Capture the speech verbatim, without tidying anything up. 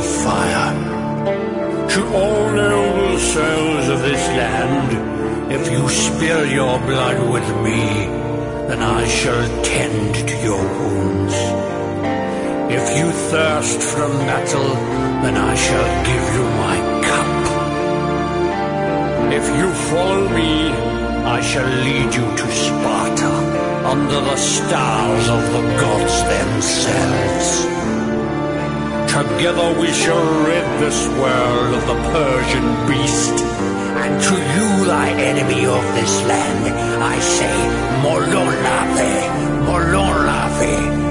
of fire. To all noble souls of this land, if you spill your blood with me, then I shall tend to your wounds. If you thirst from battle, then I shall give you my cup. If you follow me, I shall lead you to Sparta, under the stars of the gods themselves. Together we shall rid this world of the Persian beast. And to you, thy enemy of this land, I say, Molon Lafe, Molon Lafe.